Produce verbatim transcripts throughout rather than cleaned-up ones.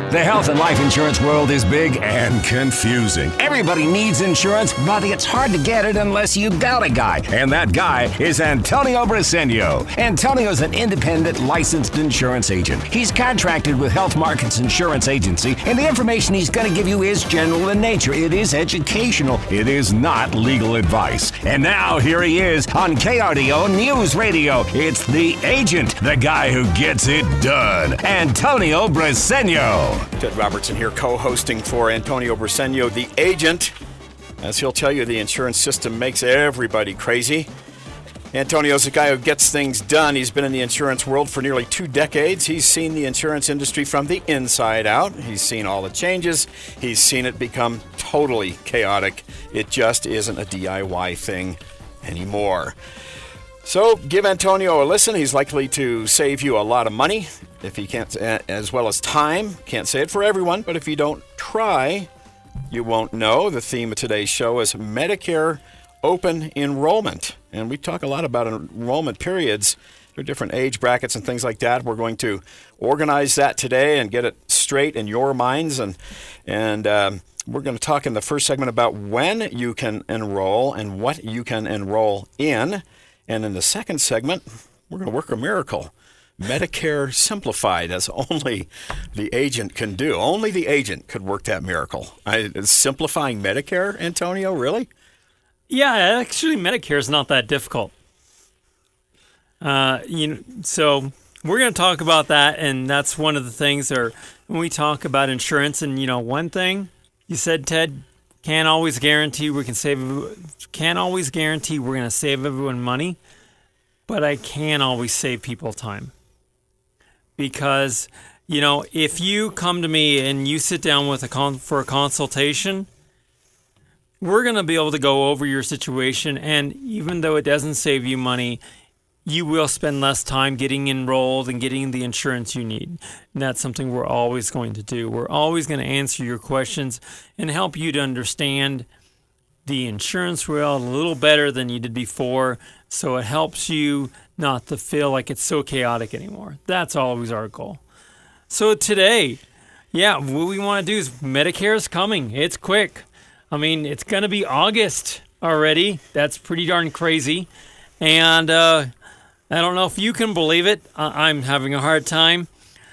The health and life insurance world is big and confusing. Everybody needs insurance, but it's hard to get it unless you got a guy. And that guy is Antonio Briseño. Antonio's an independent licensed insurance agent. He's contracted with Health Markets Insurance Agency, and the information he's going to give you is general in nature. It is educational. It is not legal advice. And now here he is on K R D O News Radio. It's the agent, the guy who gets it done, Antonio Briseño. Ted Robertson here, co-hosting for Antonio Briseño, the agent. As he'll tell you, the insurance system makes everybody crazy. Antonio's a guy who gets things done. He's been in the insurance world for nearly two decades. He's seen the insurance industry from the inside out. He's seen all the changes. He's seen it become totally chaotic. It just isn't a D I Y thing anymore. So give Antonio a listen. He's likely to save you a lot of money, if he can't, as well as time. Can't say it for everyone, but if you don't try, you won't know. The theme of today's show is Medicare open enrollment. And we talk a lot about enrollment periods. There are different age brackets and things like that. We're going to organize that today and get it straight in your minds. And, and um, we're going to talk in the first segment about when you can enroll and what you can enroll in. And in the second segment, we're going to work a miracle. Medicare Simplified, as only the agent can do. Only the agent could work that miracle. I, simplifying Medicare, Antonio, really? Yeah, actually, Medicare is not that difficult. Uh, you know, so we're going to talk about that, and that's one of the things. Or when we talk about insurance, and you know, one thing you said, Ted, can't always guarantee we can save. Can't always guarantee we're going to save everyone money, but I can always save people time. Because, you know, if you come to me and you sit down with a con- for a consultation, we're going to be able to go over your situation. And even though it doesn't save you money, you will spend less time getting enrolled and getting the insurance you need. And that's something we're always going to do. We're always going to answer your questions and help you to understand the insurance world a little better than you did before, so it helps you not to feel like it's so chaotic anymore. That's always our goal. So today, yeah, what we want to do is Medicare is coming. It's quick. I mean, it's going to be August already. That's pretty darn crazy. And uh, I don't know if you can believe it. I- I'm having a hard time.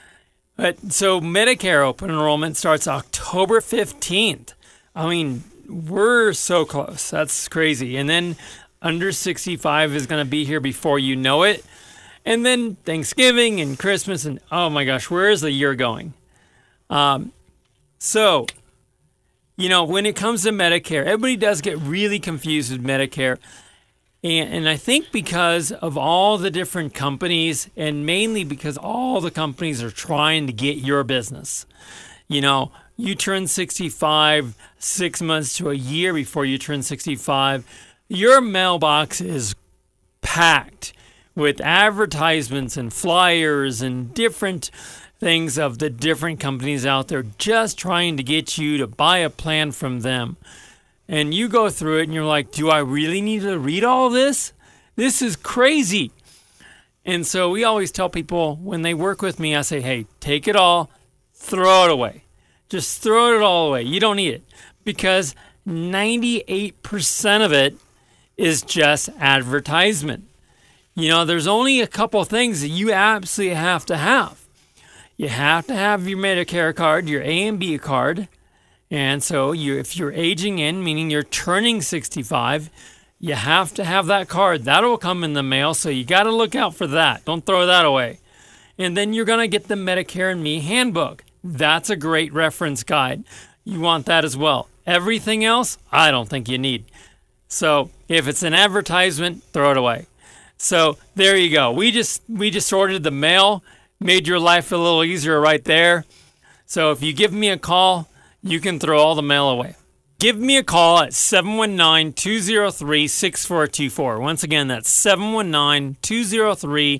But so Medicare open enrollment starts October fifteenth. I mean, we're so close. That's crazy. And then under sixty-five is going to be here before you know it. And then Thanksgiving and Christmas and, oh my gosh, where is the year going? Um, so, you know, when it comes to Medicare, everybody does get really confused with Medicare. And, and I think because of all the different companies, and mainly because all the companies are trying to get your business. You know, you turn sixty-five six months to a year before you turn sixty-five. Your mailbox is packed with advertisements and flyers and different things of the different companies out there just trying to get you to buy a plan from them. And you go through it and you're like, do I really need to read all this? This is crazy. And so we always tell people when they work with me, I say, hey, take it all, throw it away. Just throw it all away. You don't need it. Because ninety-eight percent of it is just advertisement. You know, there's only a couple things that you absolutely have to have. You have to have your Medicare card, your A and B card. And so you, if you're aging in, meaning you're turning sixty-five, you have to have that card. That will come in the mail, so you got to look out for that. Don't throw that away. And then you're going to get the Medicare and Me handbook. That's a great reference guide. You want that as well. Everything else, I don't think you need. So if it's an advertisement, throw it away. So there you go. We just we just ordered the mail, made your life a little easier right there. So if you give me a call, you can throw all the mail away. Give me a call at seven one nine, two zero three, six four two four. Once again, that's seven one nine, two zero three,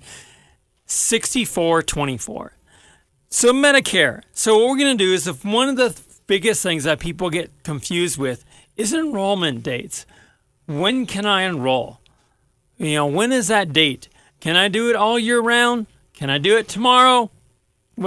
six four two four. So Medicare. So what we're going to do is, if one of the biggest things that people get confused with is enrollment dates. When can I enroll? You know, when is that date? Can I do it all year round? Can I do it tomorrow? Well,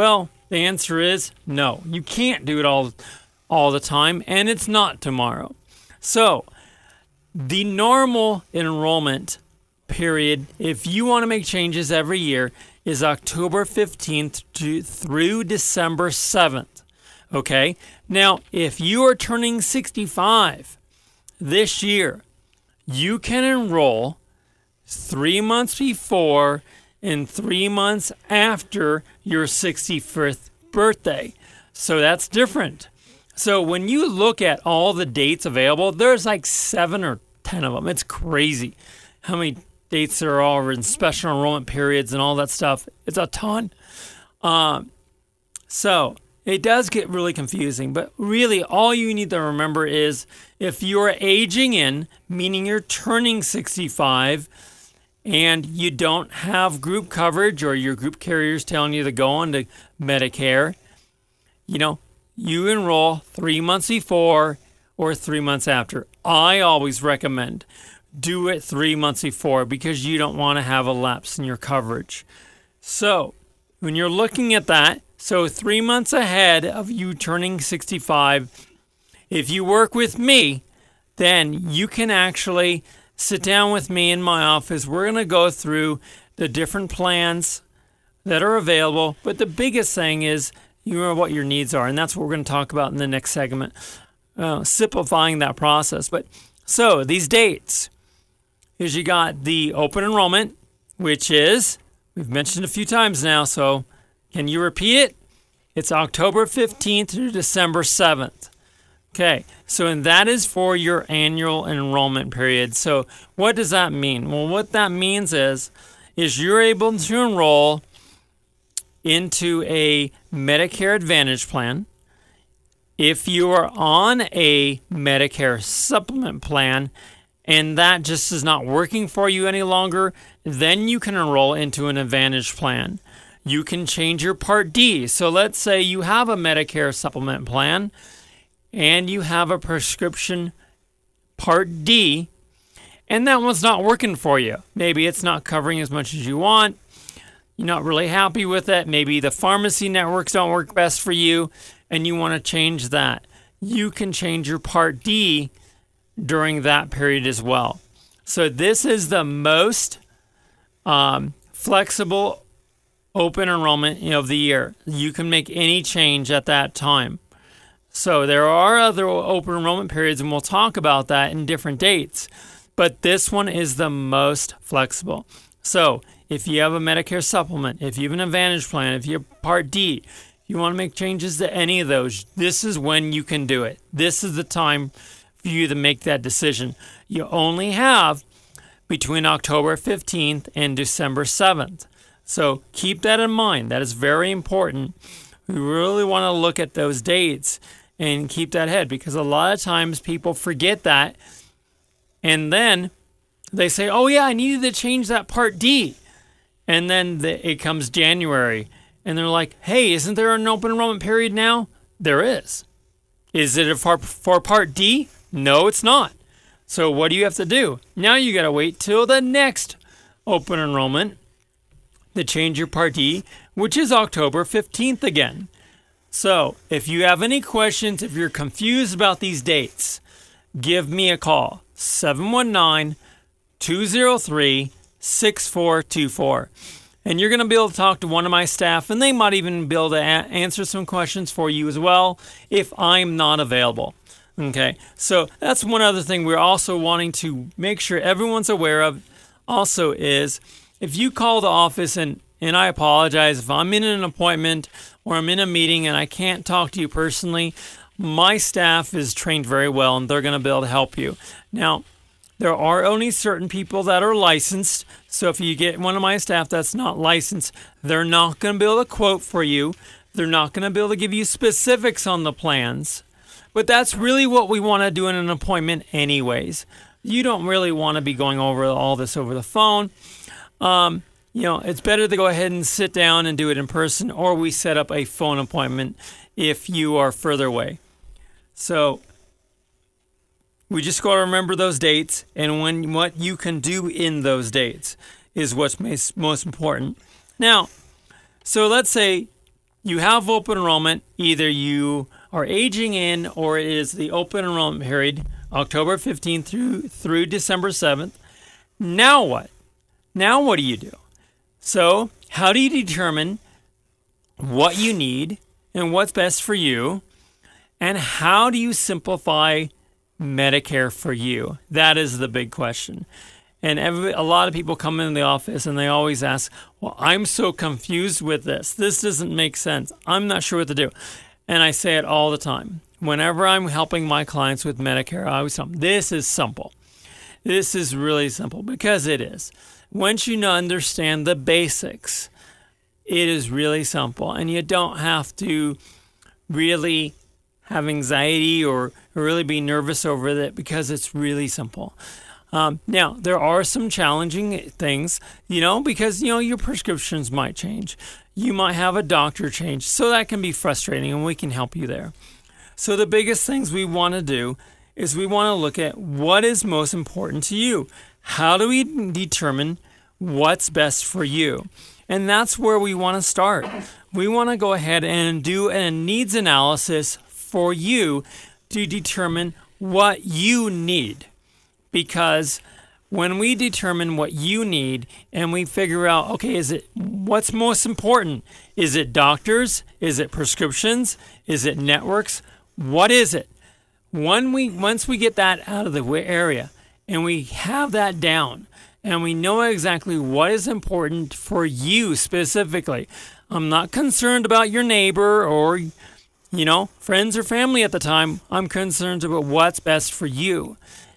The answer is no. You can't do it all, all the time, and it's not tomorrow. So, the normal enrollment period, if you want to make changes every year, is October fifteenth to, through December seventh. Okay? Now, if you are turning sixty-five this year, you can enroll three months before and three months after your sixty-fifth birthday. So that's different. So when you look at all the dates available, there's like seven or ten of them. It's crazy how many dates there are in special enrollment periods and all that stuff. It's a ton. Um, so it does get really confusing, but really all you need to remember is if you're aging in, meaning you're turning sixty-five, and you don't have group coverage or your group carrier's telling you to go on to Medicare, you know, you enroll three months before or three months after. I always recommend do it three months before because you don't want to have a lapse in your coverage. So when you're looking at that, so three months ahead of you turning sixty-five, if you work with me, then you can actually sit down with me in my office. We're going to go through the different plans that are available. But the biggest thing is you know what your needs are. And that's what we're going to talk about in the next segment, uh, simplifying that process. But so these dates is you got the open enrollment, which is, we've mentioned a few times now. So can you repeat it? It's October fifteenth to December seventh. Okay, so and that is for your annual enrollment period. So what does that mean? Well, what that means is, is you're able to enroll into a Medicare Advantage plan. If you are on a Medicare supplement plan and that just is not working for you any longer, then you can enroll into an Advantage plan. You can change your Part D. So let's say you have a Medicare supplement plan and you have a prescription Part D, and that one's not working for you. Maybe it's not covering as much as you want. You're not really happy with it. Maybe the pharmacy networks don't work best for you, and you want to change that. You can change your Part D during that period as well. So this is the most um, flexible open enrollment of the year. You can make any change at that time. So there are other open enrollment periods, and we'll talk about that in different dates. But this one is the most flexible. So if you have a Medicare supplement, if you have an Advantage plan, if you have Part D, you want to make changes to any of those, this is when you can do it. This is the time for you to make that decision. You only have between October fifteenth and December seventh. So keep that in mind. That is very important. We really want to look at those dates and keep that ahead, because a lot of times people forget that, and then they say, oh yeah, I needed to change that Part D. And then the, it comes January, and they're like, hey, isn't there an open enrollment period now? There is. Is it for, for Part D? No, it's not. So what do you have to do? Now you got to wait till the next open enrollment to change your Part D, which is October fifteenth again. So if you have any questions, if you're confused about these dates, give me a call, seven one nine, two zero three, six four two four. And you're going to be able to talk to one of my staff, and they might even be able to a- answer some questions for you as well if I'm not available. Okay, so that's one other thing we're also wanting to make sure everyone's aware of also is if you call the office, and, and I apologize if I'm in an appointment or I'm in a meeting and I can't talk to you personally, my staff is trained very well and they're going to be able to help you. Now, there are only certain people that are licensed, so if you get one of my staff that's not licensed, they're not going to be able to quote for you. They're not going to be able to give you specifics on the plans. But that's really what we want to do in an appointment anyways. You don't really want to be going over all this over the phone. Um, you know, it's better to go ahead and sit down and do it in person, or we set up a phone appointment if you are further away. So we just got to remember those dates, and when what you can do in those dates is what's most important. Now, so let's say you have open enrollment. Either you are aging in or it is the open enrollment period, October fifteenth through through December seventh. Now what? Now what do you do? So how do you determine what you need and what's best for you? And how do you simplify Medicare for you? That is the big question. And every, a lot of people come in the office and they always ask, well, I'm so confused with this. This doesn't make sense. I'm not sure what to do. And I say it all the time. Whenever I'm helping my clients with Medicare, I always tell them, this is simple. This is really simple because it is. Once you understand the basics, it is really simple. And you don't have to really have anxiety or really be nervous over it because it's really simple. Um, now, there are some challenging things, you know, because, you know, your prescriptions might change. You might have a doctor change. So that can be frustrating, and we can help you there. So the biggest things we want to do is we want to look at what is most important to you. How do we determine what's best for you? And that's where we want to start. We want to go ahead and do a needs analysis for you to determine what you need. Because when we determine what you need and we figure out, okay, is it what's most important? Is it doctors? Is it prescriptions? Is it networks? What is it? When we once we get that out of the area and we have that down and we know exactly what is important for you specifically. I'm not concerned about your neighbor or, you know, friends or family at the time. I'm concerned about what's best for you.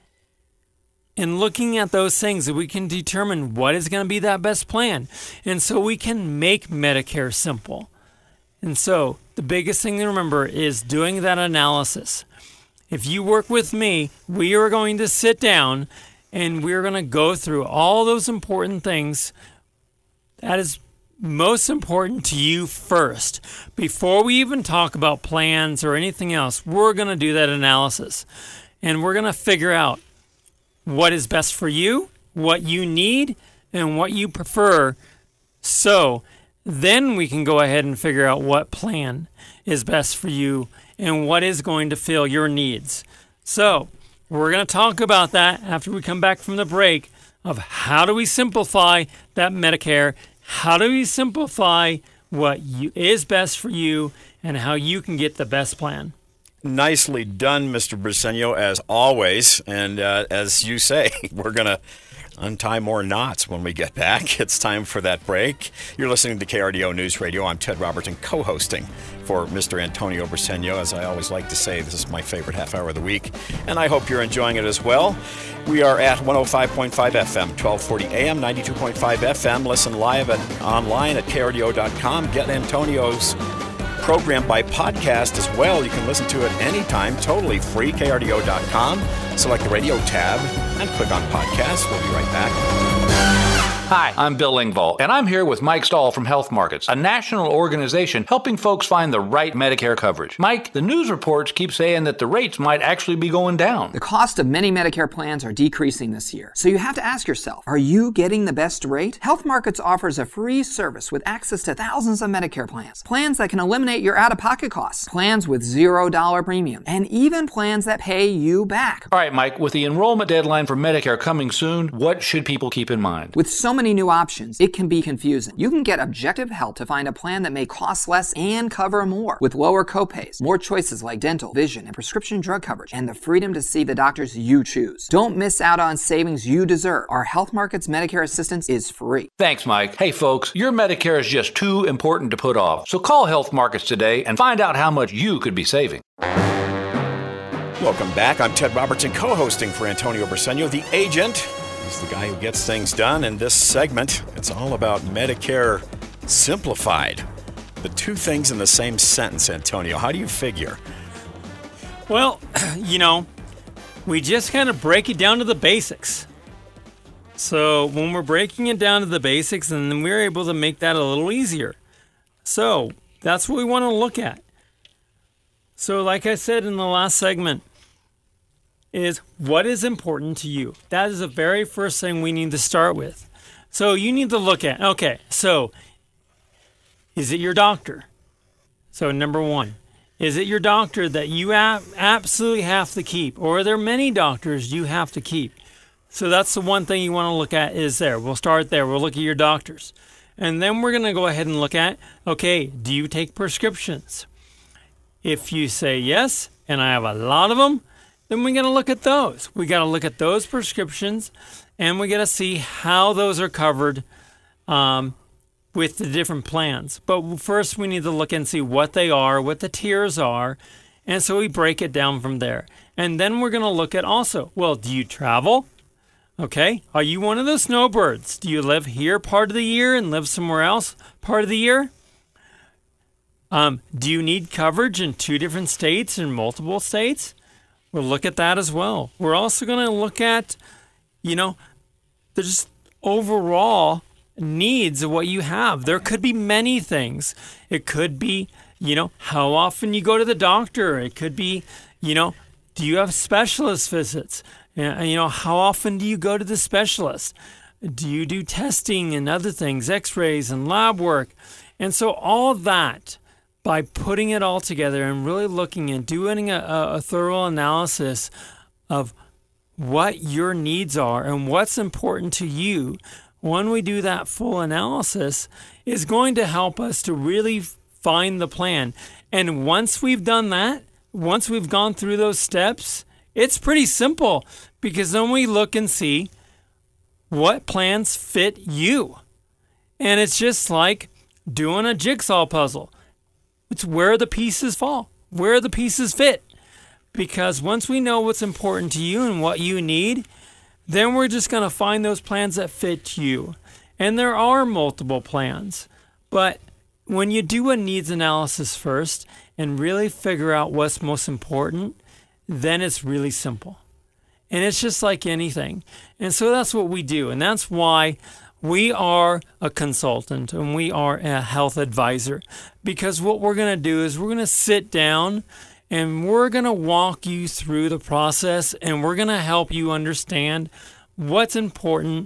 And looking at those things, we can determine what is going to be that best plan. And so we can make Medicare simple. And so the biggest thing to remember is doing that analysis. If you work with me, we are going to sit down and we're going to go through all those important things that is most important to you first. Before we even talk about plans or anything else, we're going to do that analysis. And we're going to figure out what is best for you, what you need, and what you prefer. So then we can go ahead and figure out what plan is best for you and what is going to fill your needs. So we're going to talk about that after we come back from the break of how do we simplify that Medicare, how do we simplify what you, is best for you, and how you can get the best plan. Nicely done, Mister Briseño, as always. And uh, as you say, we're going to untie more knots when we get back. It's time for that break. You're listening to K R D O News Radio. I'm Ted Robertson, co-hosting for Mister Antonio Briseño. As I always like to say, this is my favorite half hour of the week, and I hope you're enjoying it as well. We are at one oh five point five F M, twelve forty A M, ninety-two point five F M. Listen live at online at K R D O dot com. Get Antonio's program by podcast as well. You can listen to it anytime, totally free, K R D O dot com. Select the radio tab and click on podcast. We'll be right back. Hi, I'm Bill Engvall, and I'm here with Mike Stahl from Health Markets, a national organization helping folks find the right Medicare coverage. Mike, the news reports keep saying that the rates might actually be going down. The cost of many Medicare plans are decreasing this year, so you have to ask yourself, are you getting the best rate? Health Markets offers a free service with access to thousands of Medicare plans, plans that can eliminate your out-of-pocket costs, plans with zero dollar premium, and even plans that pay you back. All right, Mike, with the enrollment deadline for Medicare coming soon, what should people keep in mind? With so many new options, it can be confusing. You can get objective help to find a plan that may cost less and cover more, with lower copays, more choices like dental, vision, and prescription drug coverage, and the freedom to see the doctors you choose. Don't miss out on savings you deserve. Our Health Markets Medicare assistance is free. Thanks, Mike. Hey, folks, your Medicare is just too important to put off. So call Health Markets today and find out how much you could be saving. Welcome back. I'm Ted Robertson, co-hosting for Antonio Briseño, the agent. He's the guy who gets things done. In this segment, it's all about Medicare simplified. The two things in the same sentence, Antonio. How do you figure? Well, you know, we just kind of break it down to the basics. So when we're breaking it down to the basics, and then we're able to make that a little easier. So that's what we want to look at. So like I said in the last segment, is what is important to you. That is the very first thing we need to start with. So you need to look at, okay, so is it your doctor? So number one, is it your doctor that you ab- absolutely have to keep? Or are there many doctors you have to keep? So that's the one thing you want to look at is there. We'll start there. We'll look at your doctors. And then we're going to go ahead and look at, okay, do you take prescriptions? If you say yes, and I have a lot of them, then we got to look at those. We got to look at those prescriptions, and we got to see how those are covered um, with the different plans. But first, we need to look and see what they are, what the tiers are, and so we break it down from there. And then we're going to look at also, well, do you travel? Okay, are you one of the snowbirds? Do you live here part of the year and live somewhere else part of the year? Um, do you need coverage in two different states and multiple states? We'll look at that as well. We're also going to look at, you know, the just overall needs of what you have. There could be many things. It could be, you know, how often you go to the doctor. It could be, you know, do you have specialist visits? You know, how often do you go to the specialist? Do you do testing and other things, x-rays and lab work? And so all of that, by putting it all together and really looking and doing a, a thorough analysis of what your needs are and what's important to you, when we do that full analysis, is going to help us to really find the plan. And once we've done that, once we've gone through those steps, it's pretty simple, because then we look and see what plans fit you. And it's just like doing a jigsaw puzzle. It's where the pieces fall, where the pieces fit. Because once we know what's important to you and what you need, then we're just going to find those plans that fit you. And there are multiple plans. But when you do a needs analysis first and really figure out what's most important, then it's really simple. And it's just like anything. And so that's what we do. And that's why we are a consultant and we are a health advisor. Because what we're going to do is we're going to sit down and we're going to walk you through the process, and we're going to help you understand what's important,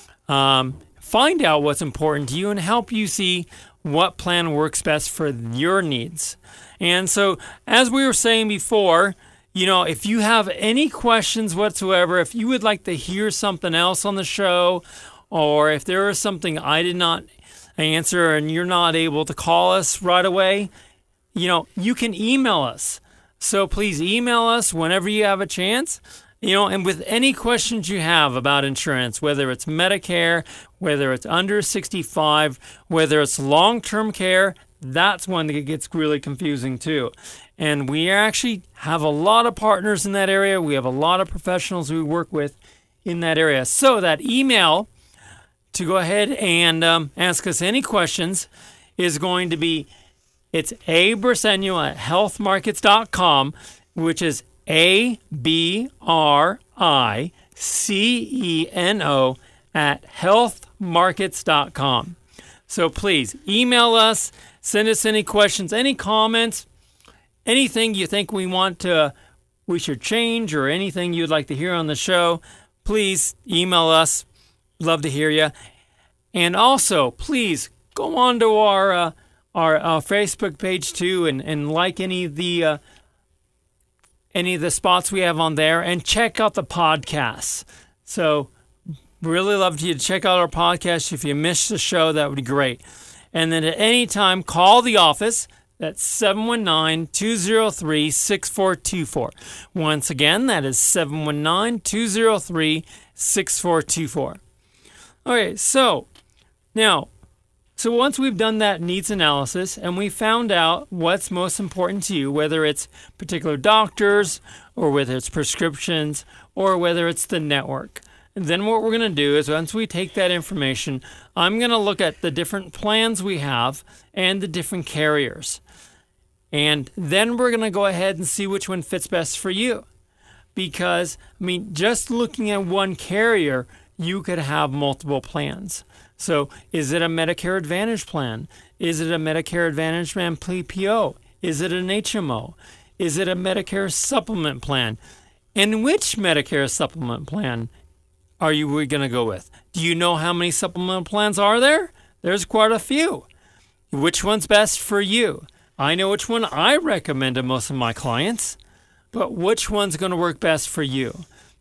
um, find out what's important to you, and help you see what plan works best for your needs. And so, as we were saying before, you know, if you have any questions whatsoever, if you would like to hear something else on the show, or if there is something I did not answer and you're not able to call us right away, you know, you can email us. So please email us whenever you have a chance, you know, and with any questions you have about insurance, whether it's Medicare, whether it's under sixty-five, whether it's long-term care, that's one that gets really confusing too. And we actually have a lot of partners in that area. We have a lot of professionals we work with in that area. So that email to go ahead and um, ask us any questions is going to be, it's A Briseno at health markets dot com, which is A B R I C E N O at health markets dot com. So please email us, send us any questions, any comments, anything you think we want to, we should change, or anything you'd like to hear on the show, please email us. Love to hear you. And also, please go on to our uh, our uh, Facebook page too, and, and like any of the uh, any of the spots we have on there, and check out the podcasts. So, really love you to check out our podcast. If you missed the show, that would be great. And then at any time, call the office. That's seven one nine, two zero three, six four two four. Once again, that is seven one nine, two zero three, six four two four. Okay, so now, so once we've done that needs analysis and we found out what's most important to you, whether it's particular doctors or whether it's prescriptions or whether it's the network, then what we're going to do is once we take that information, I'm going to look at the different plans we have and the different carriers. And then we're going to go ahead and see which one fits best for you. Because, I mean, just looking at one carrier, you could have multiple plans. So is it a Medicare Advantage plan? Is it a Medicare Advantage plan P P O? Is it an H M O? Is it a Medicare supplement plan? And which Medicare supplement plan are you going to go with? Do you know how many supplement plans are there? There's quite a few. Which one's best for you? I know which one I recommend to most of my clients, but which one's going to work best for you?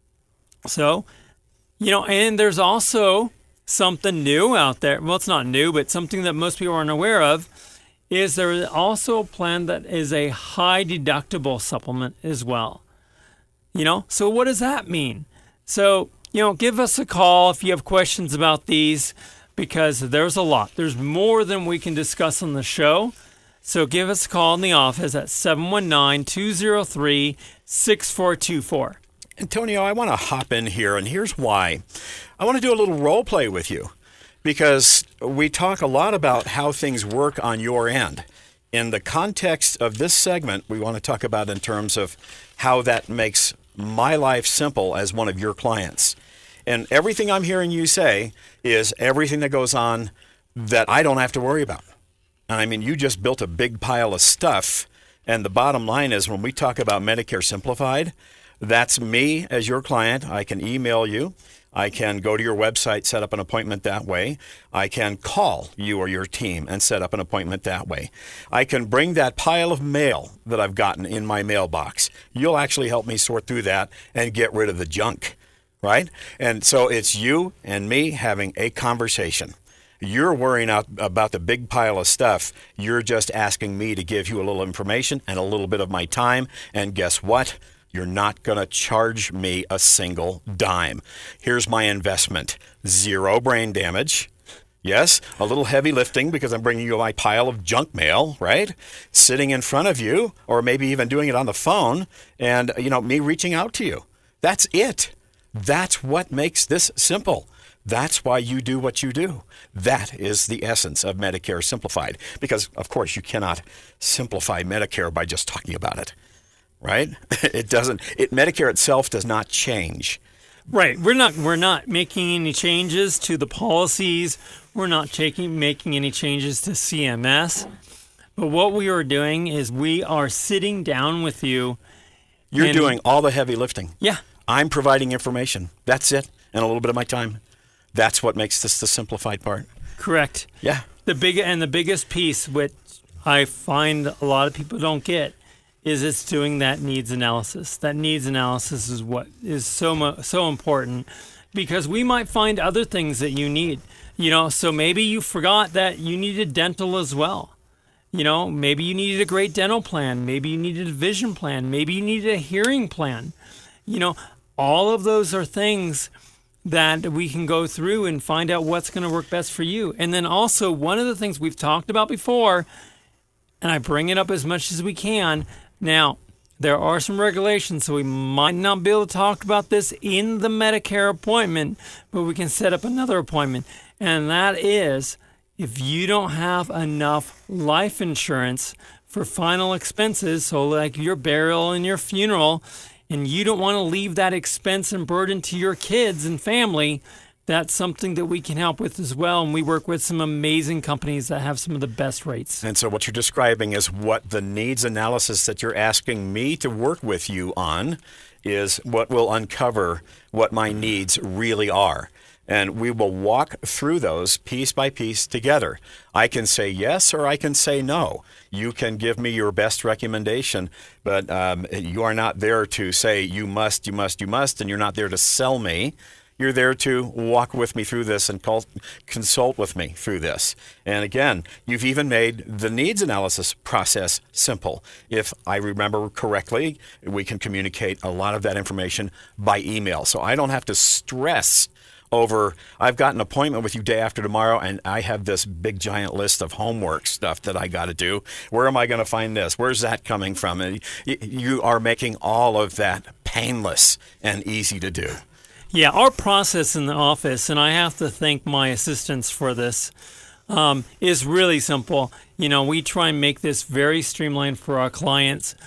So, you know, and there's also something new out there. Well, it's not new, but something that most people aren't aware of is there is also a plan that is a high deductible supplement as well. You know, so what does that mean? So, you know, give us a call if you have questions about these, because there's a lot. There's more than we can discuss on the show. So give us a call in the office at seven one nine, two zero three, six four two four. Antonio, I want to hop in here, and here's why. I want to do a little role play with you, because we talk a lot about how things work on your end. In the context of this segment, we want to talk about in terms of how that makes my life simple as one of your clients. And everything I'm hearing you say is everything that goes on that I don't have to worry about. I mean, you just built a big pile of stuff, and the bottom line is when we talk about Medicare Simplified, that's me as your client. I can email you. I can go to your website, set up an appointment that way. I can call you or your team and set up an appointment that way. I can bring that pile of mail that I've gotten in my mailbox. You'll actually help me sort through that and get rid of the junk, right? And so it's you and me having a conversation. You're worrying out about the big pile of stuff. You're just asking me to give you a little information and a little bit of my time. And guess what? You're not going to charge me a single dime. Here's my investment. Zero brain damage. Yes, a little heavy lifting because I'm bringing you my pile of junk mail, right? Sitting in front of you, or maybe even doing it on the phone, and, you know, me reaching out to you. That's it. That's what makes this simple. That's why you do what you do. That is the essence of Medicare Simplified. Because, of course, you cannot simplify Medicare by just talking about it, right? It doesn't. It Medicare itself does not change. Right. We're not. We're not making any changes to the policies. We're not taking making any changes to C M S. But what we are doing is we are sitting down with you. You're and, doing all the heavy lifting. Yeah. I'm providing information. That's it, and a little bit of my time. That's what makes this the simplified part. Correct. Yeah. The big and the biggest piece, which I find a lot of people don't get, is it's doing that needs analysis. That needs analysis is what is so mu- so important, because we might find other things that you need. You know, so maybe you forgot that you needed dental as well. You know, maybe you needed a great dental plan. Maybe you needed a vision plan. Maybe you needed a hearing plan. You know, all of those are things that we can go through and find out what's going to work best for you. And then also, one of the things we've talked about before, and I bring it up as much as we can. Now, there are some regulations, so we might not be able to talk about this in the Medicare appointment, but we can set up another appointment. And that is, if you don't have enough life insurance for final expenses, so like your burial and your funeral, and you don't want to leave that expense and burden to your kids and family, that's something that we can help with as well. And we work with some amazing companies that have some of the best rates. And so what you're describing is what the needs analysis that you're asking me to work with you on is what will uncover what my needs really are. And we will walk through those piece by piece together. I can say yes or I can say no. You can give me your best recommendation, but um, you are not there to say you must, you must, you must, and you're not there to sell me. You're there to walk with me through this and call, consult with me through this. And again, you've even made the needs analysis process simple. If I remember correctly, we can communicate a lot of that information by email. So I don't have to stress over, I've got an appointment with you day after tomorrow, and I have this big giant list of homework stuff that I got to do. Where am I going to find this? Where's that coming from? And you are making all of that painless and easy to do. Yeah, our process in the office, and I have to thank my assistants for this, um, is really simple. You know, we try and make this very streamlined for our clients.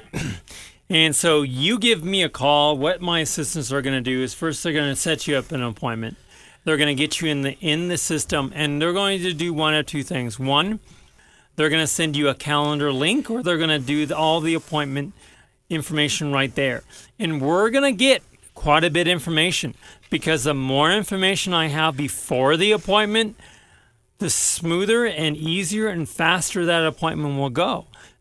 And so you give me a call. What my assistants are going to do is first they're going to set you up an appointment. They're going to get you in the in the system, and they're going to do one of two things. One, they're going to send you a calendar link, or they're going to do the, all the appointment information right there. And we're going to get quite a bit of information, because the more information I have before the appointment, the smoother and easier and faster that appointment will go.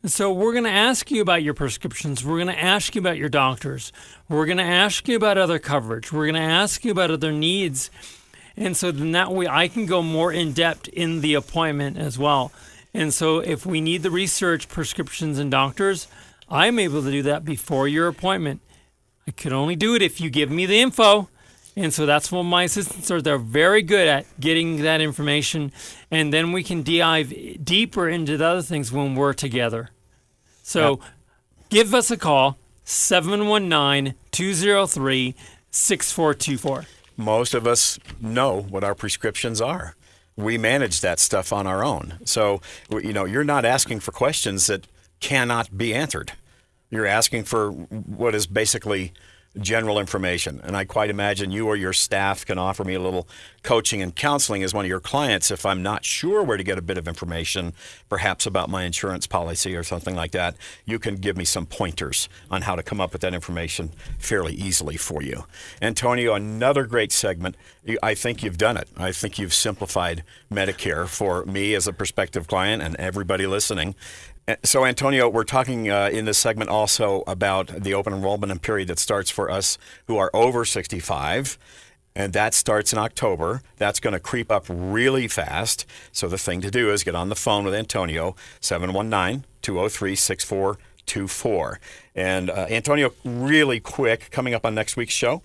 So we're going to ask you about your prescriptions. We're going to ask you about your doctors. We're going to ask you about other coverage. We're going to ask you about other needs. And so then that way I can go more in depth in the appointment as well. And so if we need the research, prescriptions, and doctors, I'm able to do that before your appointment. I could only do it if you give me the info. And so that's what my assistants are. They're very good at getting that information. And then we can dive deeper into the other things when we're together. So yep. Give us a call, seven one nine, two zero three, six four two four. Most of us know what our prescriptions are. We manage that stuff on our own. So, you know, you're not asking for questions that cannot be answered. You're asking for what is basically general information. And I quite imagine you or your staff can offer me a little coaching and counseling as one of your clients if I'm not sure where to get a bit of information, perhaps about my insurance policy or something like that. You can give me some pointers on how to come up with that information fairly easily for you. Antonio, another great segment. I think you've done it. I think you've simplified Medicare for me as a prospective client and everybody listening. So, Antonio, we're talking uh, in this segment also about the open enrollment period that starts for us who are over sixty-five, and that starts in October. That's going to creep up really fast. So the thing to do is get on the phone with Antonio, seven one nine, two zero three, six four two four. And, uh, Antonio, really quick, coming up on next week's show.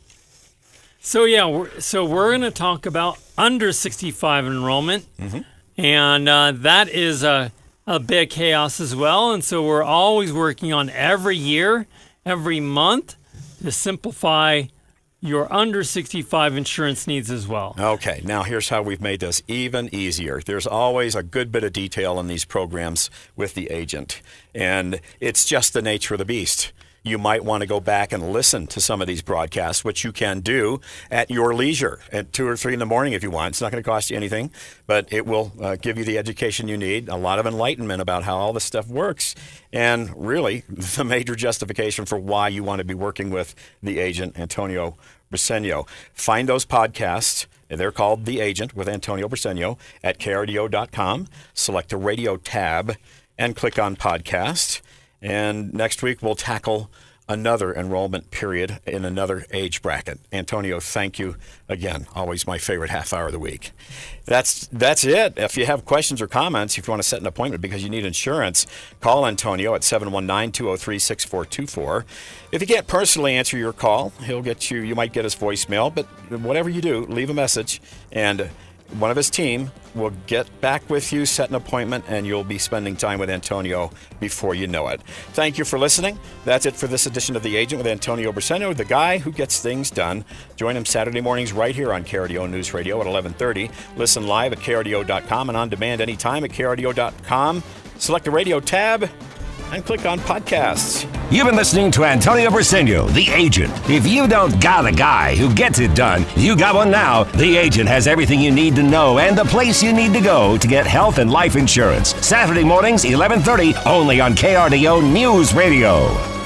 So, yeah, we're, so we're going to talk about under sixty-five enrollment, mm-hmm. and uh, that is a... a bit of chaos as well. And so we're always working on every year, every month to simplify your under sixty-five insurance needs as well. Okay, now here's how we've made this even easier. There's always a good bit of detail in these programs with the agent, and it's just the nature of the beast. You might want to go back and listen to some of these broadcasts, which you can do at your leisure at two or three in the morning if you want. It's not going to cost you anything, but it will uh, give you the education you need, a lot of enlightenment about how all this stuff works, and really the major justification for why you want to be working with the agent, Antonio Briseno. Find those podcasts. They're called The Agent with Antonio Briseno at K R D O dot com. Select the radio tab and click on podcast. And next week, we'll tackle another enrollment period in another age bracket. Antonio, thank you again. Always my favorite half hour of the week. That's that's it. If you have questions or comments, if you want to set an appointment because you need insurance, call Antonio at seven one nine, two zero three, six four two four. If you can't personally answer your call, he'll get you, you might get his voicemail, but whatever you do, leave a message, and one of his team will get back with you, set an appointment, and you'll be spending time with Antonio before you know it. Thank you for listening. That's it for this edition of The Agent with Antonio Briseno, the guy who gets things done. Join him Saturday mornings right here on K R D O News Radio at eleven thirty. Listen live at K R D O dot com and on demand anytime at K R D O dot com. Select the radio tab and click on podcasts. You've been listening to Antonio Briseno, The Agent. If you don't got a guy who gets it done, you got one now. The Agent has everything you need to know and the place you need to go to get health and life insurance. Saturday mornings, eleven thirty, only on K R D O News Radio.